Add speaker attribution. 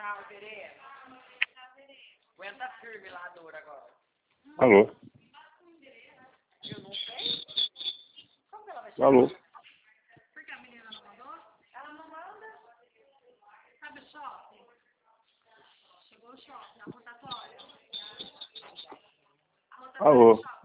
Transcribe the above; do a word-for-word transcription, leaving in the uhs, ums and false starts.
Speaker 1: Tchau, Tereza. Aguenta firme lá, Dora, agora.
Speaker 2: Alô?
Speaker 1: Eu não sei. Como que ela vai chegar?
Speaker 2: Alô?
Speaker 3: Porque a menina não mandou?
Speaker 1: Ela não manda.
Speaker 3: Sabe o shopping? Chegou o shopping, a rotatória. A rotatória
Speaker 2: Alô?
Speaker 3: do shopping.